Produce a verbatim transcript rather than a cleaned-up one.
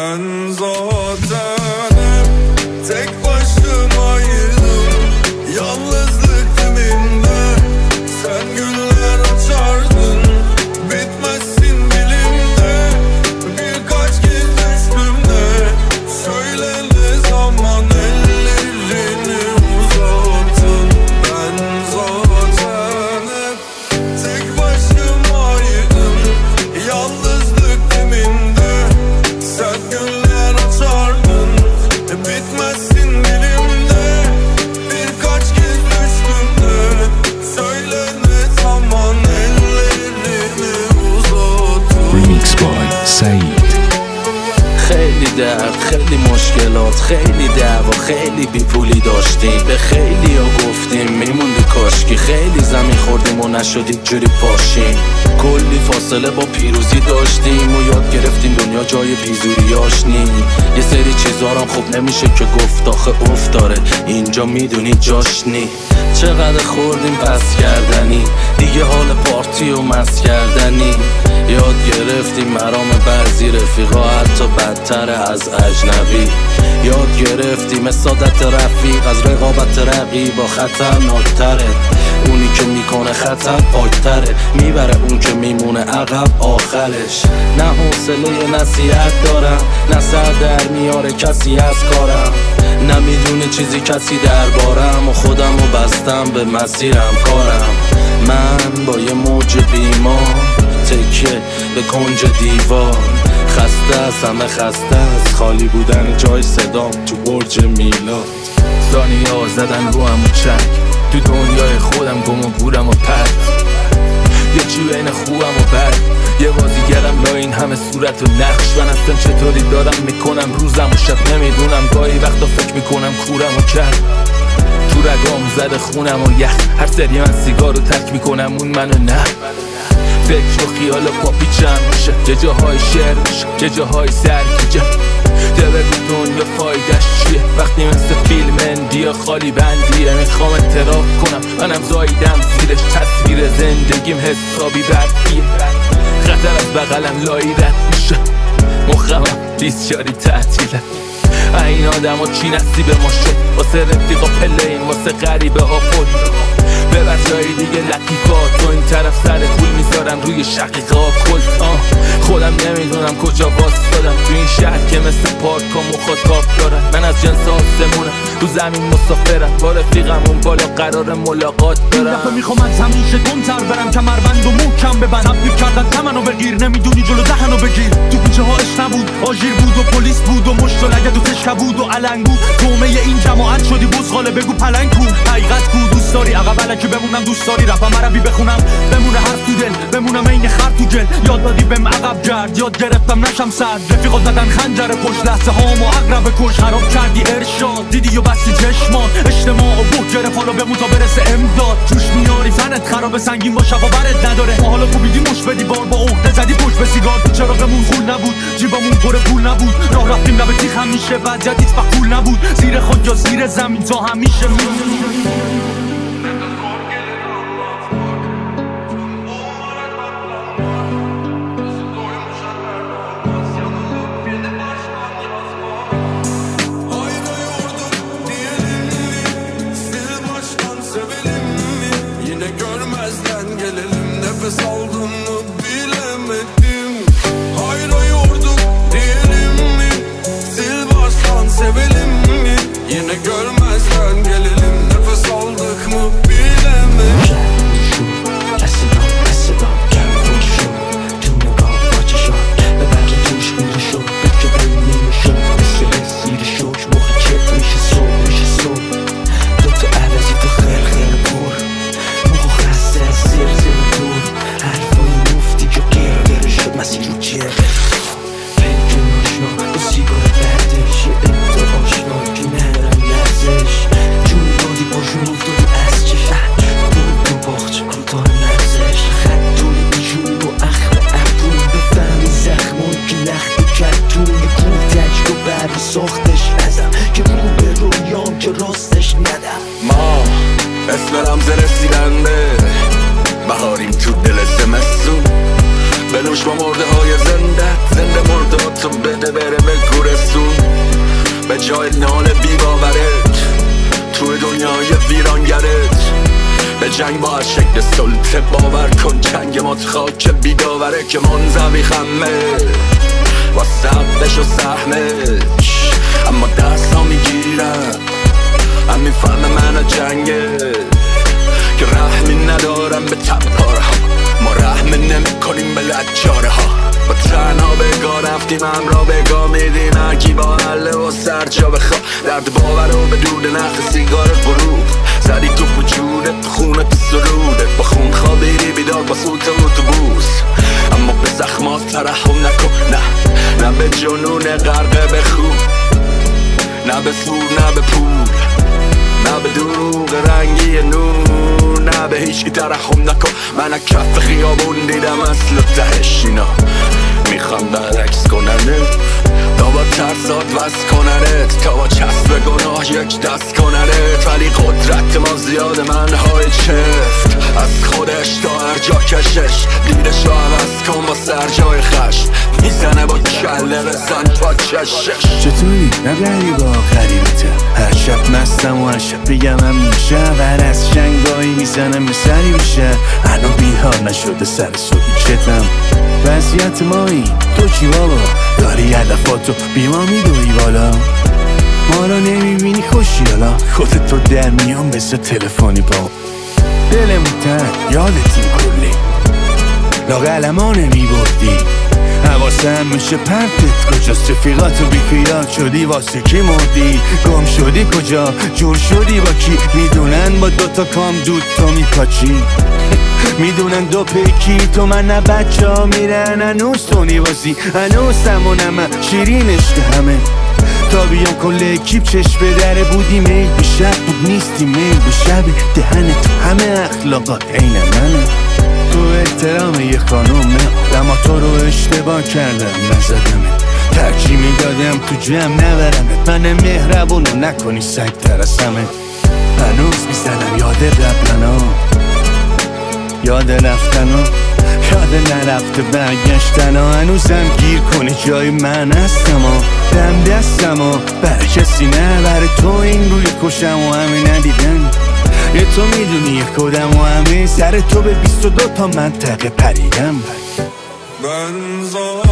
Ben zaten hep tek başımaydım, yalnızlık diminde. Sen güller açardın, bitmezsin dilimde. Birkaç kez düştüm de, söyle ne zaman ellerini uzattın. Ben zaten hep tek başımaydım, yalnızlık diminde. Sen güller açardın, bitmezsin dilimde. Birkaç kez düştüm de, söyle ne zaman ellerini uzattın. Remix by Said. خیلی درد، خیلی مشکلات، خیلی دعوا، خیلی بیپولی داشتیم. به خیلی ها گفتیم میموندی کاشکی، خیلی زمین خوردیم و نشدید جوری پاشیم. کلی فاصله با پیروزی داشتیم و یاد گرفتیم دنیا جای بیزوریاش نیم. یه سری چیزا هم خوب نمیشه که گفت، آخه افتاره اینجا میدونی جاش نی. چقدر خوردیم پس کردنی، دیگه حال پارتی و مس کردنی. یاد گرفتیم مرام بعضی رفیقا حتی بدتر از اجنبی. یاد گرفتیم اسادت رفیق از رقابت رقیبا خطرناکتره. اونی که میکنه خطر پاکتره، میبره اون که میمونه عقب آخرش. نه حوصله نصیحت دارم، نه سر در میاره کسی از کارم، نمیدونه چیزی کسی دربارم و خودم رو بستم به مسیرم کارم. من با یه موج بیمار تکیه به کنج دیوار، خسته از همه خسته از خالی بودن جای صدام تو برج میلاد. ثانیه‌ها زدن رو هم و چک، تو دنیای خودم گم و گورم و پرت. یه چی بین خوبم و بد، یه بازیگرم لا این همه صورت و نقش. من اصلا چطوری دارم میکنم روزم و شب نمیدونم. گاهی وقتا فکر میکنم کورم و کرد، تو رگام زده خونم و یخ. هر سری من سیگار رو ترک میکنم اون منو نه. فکر و خیال پاپیچم میشه، یه جاهای شعر میشه، یه جاهای سرگیجه. ده بگو دنیا فایدش چیه وقتی مثل فیلم اندیا خالی بندیه. میخوام اعتراف کنم منم زاییدم زیرش، تصویر زندگیم حسابی برفیه. خطر از بغلم لایی رد میشه، مخمم بیسیاری تعطیله. این آدم ها چی نصیب ما شد، واسه رفیقا پلین، واسه غریبه ها پل. ببر جای دیگه لطیفات و این طرف سر پول میذارم روی شقیقا کل. آه خودم نمیدونم کجا واسدادم تو این شهر که مثل پارک و مخاطاب دارن. من از جنس آسمونم، رو زمین مسافرم، با رفیقم اون بالا قرار ملاقات دارم. این دفعه میخوام از همیشه دونتر برم، کمربند و محکم ببند. تبدیل کردن تمنو بگیر، نمیدونی جلو دهنو بگیر. تو کوچه ها عشق نبود، آژیر بود و پلیس بود و مشت و لگد و تشکه بود و علنگ بود. تومه این جماعت شدی بزغاله، بگو پلنگ کو. حقیقت کو، دوست داری عقب الکی بمونم، دوست داری رفم عربی بخونم، بمونه حرف تو دل، بمونم عین خر تو گل. یاد دادی بهم عقب گرد، یاد گرفتم نشم سرد. رفیقا زدن خنجر پشت، لحظه هامو عقرب کش. خراب کردی ارشاد، دیدی و بستی چشمان. اجتماع و بوک گرفت، حالا بمون تا برسه امداد. جوش میاری فنت خراب سنگین با شفا برد نداره. ما حالا کوبیدی مش بدی بار، با عقده زدی پشت به سیگار. تو چراغمون خول نبود، جیبمون پر پول نبود. راه رفتیم لب تیغ همیشه، وضعیت هیچ وقت کول نبود. زیر خود یا زیر زمین تا همیشه nefes aldım mı bilemedim. Hayra yorduk diyelim mi? Sil baştan sevelim mi? Yine görmezden gelelim. Nefes aldık mı bilemedim. ساختش ازم که رو به رویام که راستش ندم. ما اسم رمز رسیدنده، بهاریم تو دل زمستون. بنوش با مرده های زنده، زنده مرده تو بده بره به گوره. جای نال بی‌باورت، توی دنیای ویرانگرت. به جنگ با هر شکل سلطه باور کن، جنگ ما خاک بیداوره که منزوی خمه و سبش و سهمش، اما دست ها میگیرم همین فهم من و جنگه که رحمی ندارم به تباره ها، ما رحم نمی کنیم به لجاره ها. با تنها بگاه رفتیم همراه بگاه میدیم هرکی با حله و سر جا بخواه. درد باور و بدون نخ سیگار غروب زدی تو وجودت، تو خونت سرودت، با خون خوابیدی بیدار با سوت اتوبوس. اما به زخمات ترحم نکن، نه نه به جنون غرقه به خون، نه به سور نه به پول، نه به دروغ رنگی نور، نه به هیچی ترحم نکن. من از کف خیابون دیدم اصل و تهش اینا میخوام برعکس کننت، تا با ترسات وز کننت، تا با چسب گناه یک دست کننت. ولی قدرت ما زیاده، منهای چفت از خودش تا هر جا کشش، دیدش رو عوض کن با سر جای خشم، میزنه با کله بزن تا چشش. چطوری؟ نه غریبا غریبته، هر شب مستم و هر شب بگم همیشه ور از شنگایی میزنم به سری میشه. هنو بیدار نشده سر سویچتم، وضعیت مایی تو چی بابا؟ داری هدفاتو بیما میدوی بالا، ما رو نمیبینی خوشی حالا خودت رو در میان بسه تلفنی با دلمون تن یادتیم کلی لاغلما نمیبردی، حواسم میشه پرتت کجاست، رفیقاتو بیخیال شدی واسه کی مردی، گم شدی کجا جور شدی با کی، میدونن با دوتا کام دود تو میپاچی، میدونن دو پیکی تو من نه بچه ها میرن هنوز تو نیوازی، هنوز همونم شیرینش که همه تا بیام کل اکیب چشم به دره بودی، میل به شب بود نیستی میل به شب دهن تو همه اخلاقات عین منه، تو احترام یه خانومه اما تو رو اشتباه کردم نزدمت، ترجیح میدادم تو جمع نبرمت، من مهربونو نکنی سگ تر از همه. هنوز میزنم یاد قبلنا، یاد رفتنا، یاد نرفته برگشتن ها، هنوزم گیر کنی جای من هستم ها، دم دستم ها برای کسی نه، برای تو این روی کشم و همه ندیدن، یه تو میدونی یه کدم و همه سر تو به بیست و دو تا منطقه پریدم. من